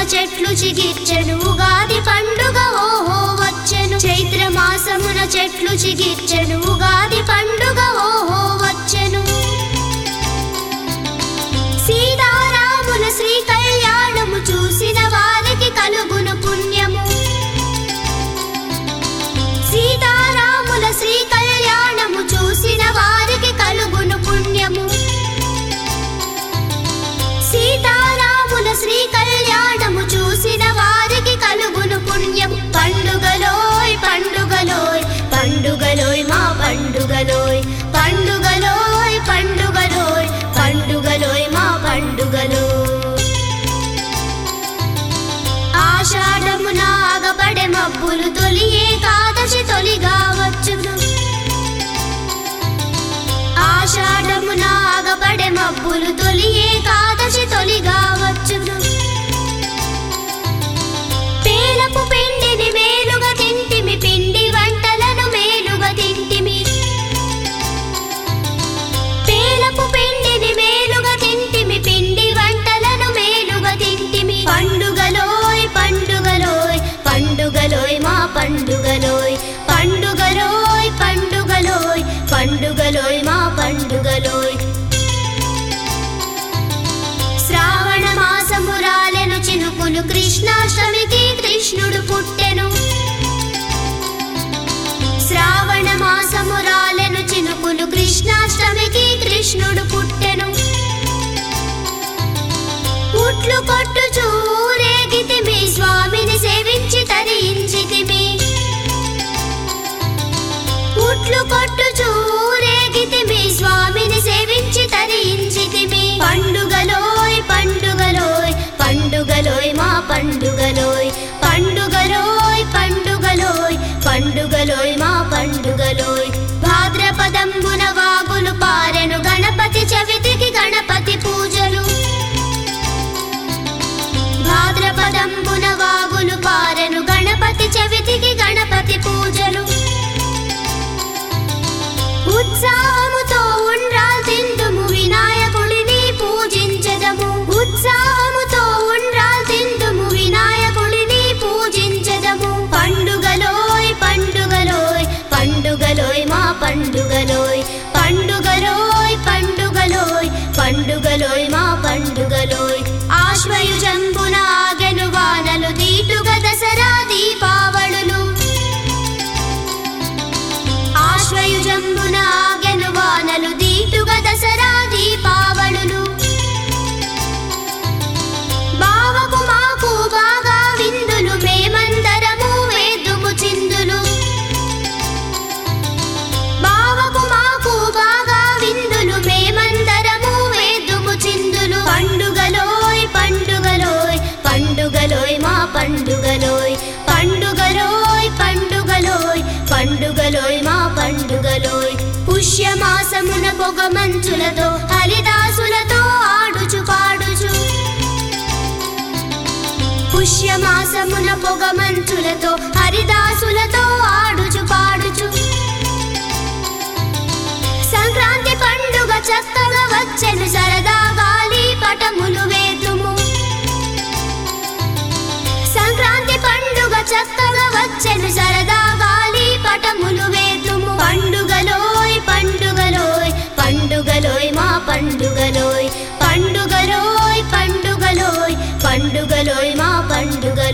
చెట్లు చిగిర్చెను ఉగాది పండుగ ఓహో వచ్చెను చైత్ర మాసమున చెట్లు చిగిర్చెను ఉగాది పండుగ ఓహో వచ్చెను సీతారాముల శ్రీ కళ్యాణము చూసిన వారికి కలుగును పుణ్యము సీతారాముల శ్రీ కళ్యాణము చూసిన వారికి కలుగును పుణ్యము సీతారాముల శ్రీ కళ్యాణము చూసిన వారికి కలుగును పుణ్యం పండుగలోయ్ పండుగలోయ్ పండుగలోయ్ మా పండుగలోయ్ పండుగలోయ్ పండుగలోయ్ పండుగలోయ్ మా పండుగలోయ్ ఆషాఢమున ఆగబడే మబ్బులు తొలి ఏకాదశి తొలిగా వచ్చును ఆషాఢమున ఆగబడే మబ్బులు తొలి ఏకాదశి తొలిగా వచ్చును పేలపు పిండిని మేలుగా తింటిమి పిండి వంటలను మేలుగా తింటిమి పేలపు పిండిని మేలుగా తింటిమి పిండి వంటలను మేలుగా తింటిమి పండుగలోయ్ పండుగలోయ్ పండుగలోయ్ మా పండుగలోయ్ పండుగలోయ్ పండుగలోయ్ పండుగలోయ్ మా పండుగలోయ్ శ్రావణ మాసము రాలెను చినుకులు కృష్ణాష్టమికి కృష్ణుడు పుట్టెను శ్రావణ మాసము రాలెను చినుకులు కృష్ణాష్టమికి కృష్ణుడు పుట్టెను ఉట్లు కొట్టుచూ ఊరేగితిమి స్వామిని సేవించి తరించితిమి ఉట్లు కొట్టుచూ ఊరేగితిమి స్వామిని సేవించి తరించితిమి పండుగలోయ్ పండుగలోయ్ పండుగలోయ్ మా పండుగలోయ్ పండుగలోయ్ పండుగలోయ్ పండుగలోయ్ మా పండుగలోయ్ భాద్రపదంబున వాగులు పారెను గణపతి చవితికి గణపతి పూజలు భాద్రపదంబున వాగులు పారెను గణపతి చవితికి గణపతి పూజలు ఉత్సాహముతో ఉండ్రాల్ తిందుము వినాయకుడిని పూజించెదము ఉత్సాహముతో ఉండ్రాల్ తిందుము వినాయకుడిని పూజించెదము పండుగలోయ్ పండుగలోయ్ పండుగలోయ్ మా పండుగలోయ్ పండుగలోయ్ పండుగలోయ్ పండుగలోయ్ మా పండుగలోయ్ ఆశ్వయుజంబున ఆగెను వానలు దీటుగా దసరా దీపావళులు ఆశ్వయుజంబున ఆగెను వానలు దీటుగా దసరా దీపావళులు బావకు మాకు బాగా విందులు మేమందరము వేదుము చిందులు బావకు మాకు బాగా విందులు మేమందరము వేదుము చిందులు పండుగలోయ్ పండుగలోయ్ పండుగలోయ్ మా పండుగలోయ్ పండుగలోయ్ పండుగలోయ్ పండుగలోయ్ మా పండుగలోయ్ పుష్యమాసమున పొగ మంచులతో హరిదాసులతో ఆడుచు పాడుచు పుష్యమాసమున పొగ మంచులతో హరిదాసులతో ఆడుచు పాడుచు సంక్రాంతి పండుగ చక్కగా వచ్చెను సరదా గాలి పటములు వేదుము సంక్రాంతి పండుగ చక్కగా వచ్చెను సరదా గాలి పటములు వేదుము పండుగలోయ్ పండుగలోయ్ పండుగలోయ్ మా పండుగలోయ్ పండుగలోయ్ పండుగలోయ్ పండుగలోయ్ మా పండుగ